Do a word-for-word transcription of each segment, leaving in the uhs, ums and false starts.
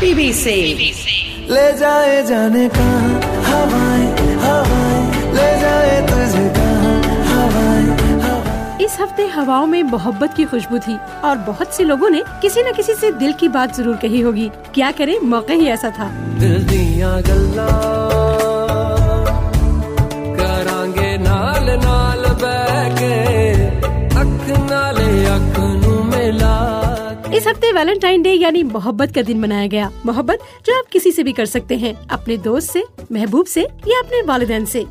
PBC ले जाए जाने कहाँ हवाएं हवाएं ले जाए तुझे कहाँ हवाएं हवाएं। इस हफ्ते हवाओं में मोहब्बत की खुशबू थी और बहुत से लोगों ने किसी न किसी से दिल की बात जरूर कही होगी। क्या करें, मौका ही ऐसा था। दिल दिया गल्ला करांगे नाल नाल बैके अख नाले अख नू मिला। इस हफ्ते वैलेंटाइन डे यानी मोहब्बत का दिन मनाया गया। मोहब्बत जो आप किसी से भी कर सकते हैं, अपने दोस्त से, महबूब से या अपने वालिदैन से।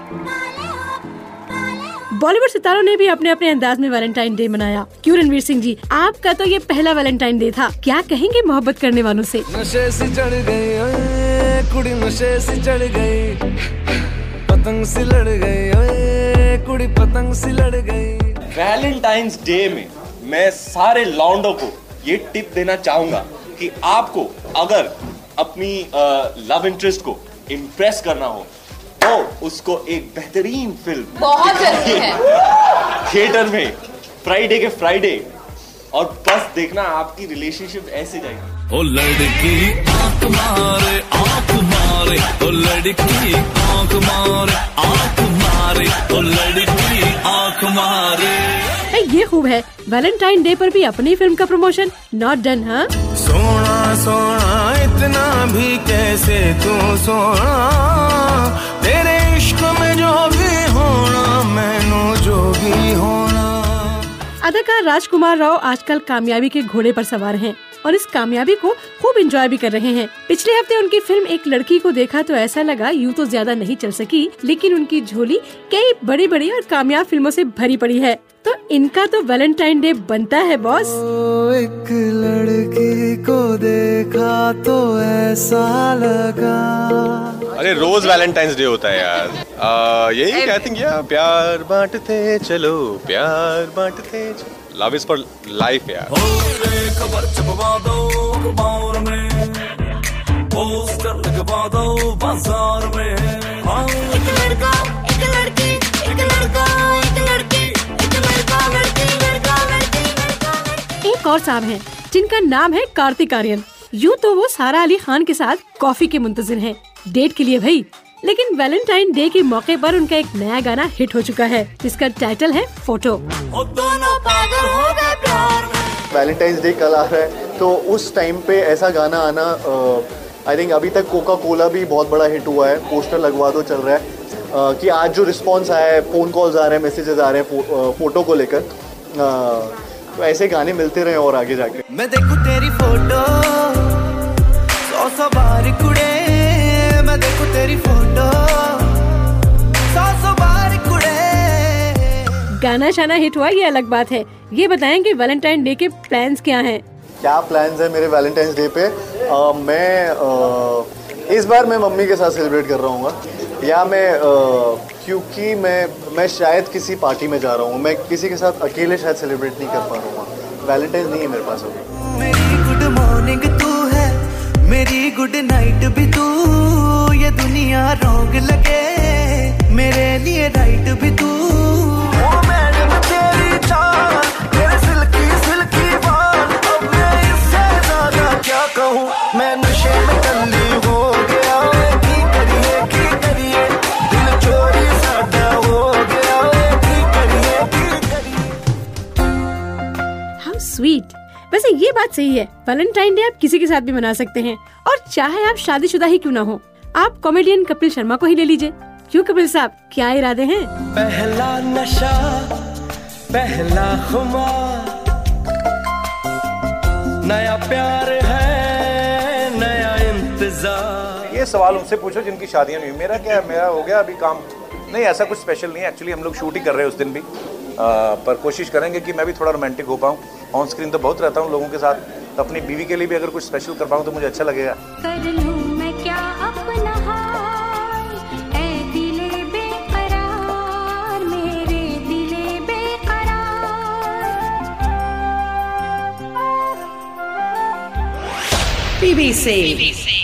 बॉलीवुड सितारों ने भी अपने अपने अंदाज में वैलेंटाइन डे मनाया। क्यों रणवीर सिंह जी, आपका तो ये पहला वैलेंटाइन डे था। क्या कहेंगे मोहब्बत करने वालों से? नशे से चढ़ गई ओए कुड़ी, नशे से चढ़ गई, पतंग से लड़ गई ओए कुड़ी, पतंग से लड़ गई। वैलेंटाइंस डे में मैं सारे लौंडों को ये टिप देना चाहूंगा कि आपको अगर अपनी लव इंटरेस्ट को इम्प्रेस करना हो तो उसको एक बेहतरीन फिल्म बहुत जरूरी है थिएटर में फ्राइडे के फ्राइडे और बस देखना, आपकी रिलेशनशिप ऐसे जाएगी। ओ लड़की आंख मारे आंख मारे, ओ लड़की आंख मारे आंख मारे, ओ लड़की आंख मारे। ये खूब है, वैलेंटाइन डे पर भी अपनी फिल्म का प्रमोशन। Not done. हाँ, सोना सोना इतना भी कैसे तू सोना, तेरे इश्क में जो भी होना मैनू जो भी होना। अदाकार राजकुमार राव आजकल कामयाबी के घोड़े पर सवार हैं और इस कामयाबी को खूब एंजॉय भी कर रहे हैं। पिछले हफ्ते उनकी फिल्म एक लड़की को देखा तो ऐसा लगा यूं तो ज्यादा नहीं चल सकी, लेकिन उनकी झोली कई बड़ी बड़ी और कामयाब फिल्मों से भरी पड़ी है। तो इनका तो वैलेंटाइन डे बनता है बॉस। एक लड़की को देखा तो ऐसा लगा। अरे रोज वैलेंटाइंस डे होता है यार। आ, यही आई थिंक यार, प्यार बांटते चलो, प्यार बांटते चलो। लव इज फॉर लाइफ यार। खबर छपवा दो अखबार में, पोस्टर लगवा दो बाजार में। एक लड़का एक लड़की, एक लड़का एक लड़की, एक लड़का लड़की लड़का लड़की लड़का लड़की। एक और साहब हैं जिनका नाम है कार्तिक आर्यन। यूँ तो वो सारा अली खान के साथ कॉफी के मुंतजिर हैं, डेट के लिए भाई। लेकिन वैलेंटाइन डे के मौके पर उनका एक नया गाना हिट हो चुका है, जिसका टाइटल है फोटो। दोनों पागल हो गए प्यार में। वैलेंटाइंस डे कल आ रहा है तो उस टाइम पे ऐसा गाना आना, आई थिंक अभी तक कोका कोला भी बहुत बड़ा हिट हुआ है, पोस्टर लगवा दो चल रहा है। uh, कि आज जो रिस्पांस आया है, फ़ोन कॉल्स आ रहे हैं, मैसेजेस आ रहे हैं फो, फोटो को लेकर, uh, तो ऐसे गाने मिलते रहे और आगे जाके। मैं देखूं तेरी फोटो सौ सौ बार कुड़े, मैं देखूं तेरी फोटो सौ सौ बार कुड़े। गाना शाना हिट हुआ ये अलग बात है, ये बताएं कि वैलेंटाइन डे के प्लान्स क्या हैं? क्या प्लान्स है मेरे वैलेंटाइंस डे पे? आ, मैं आ, इस बार मैं मम्मी के साथ सेलिब्रेट कर रहा हूँ, या मैं आ, क्योंकि मैं मैं शायद किसी पार्टी में जा रहा हूँ, मैं किसी के साथ अकेले शायद सेलिब्रेट नहीं कर पा रहा हूँ। वैलेंटाइंस नहीं है मेरे पास अभी। मेरी गुड मॉर्निंग तू है, मेरी गुड नाइट भी तू, ये दुनिया रॉन्ग लगे मेरे लिए राइट भी तू। ओ मैडम तेरी चाल, तेरे सिल्की सिल्की बाल, अब मैं इससे ज्यादा क्या कहूँ, मैं नशे में कल्ली हो गया। की करिए की करिए, दिल चोरी सादा हो गया। की करिए की करिए। How sweet. वैसे ये बात सही है, वैलेंटाइन डे आप किसी के साथ भी मना सकते हैं, और चाहे आप शादीशुदा ही क्यों ना हो। आप कॉमेडियन कपिल शर्मा को ही ले लीजिए। क्यों कपिल साहब, क्या इरादे हैं? पहला नशा पहला खुमार, नया प्यार है नया इंतजार। ये सवाल उनसे पूछो जिनकी शादियां नहीं हुई। मेरा क्या है, मेरा हो गया अभी काम। नहीं, ऐसा कुछ स्पेशल नहीं है। एक्चुअली हम लोग शूट ही कर रहे हैं उस दिन भी, आ, पर कोशिश करेंगे कि मैं भी थोड़ा रोमांटिक हो पाऊँ। ऑन स्क्रीन तो बहुत रहता हूँ लोगों के साथ, तो अपनी बीवी के लिए भी अगर कुछ स्पेशल कर पाऊँ तो मुझे अच्छा लगेगा। कर लूं मैं क्या अपना हाल, ऐ दिले बेकरार, मेरे दिले बेकरार। पीबीसी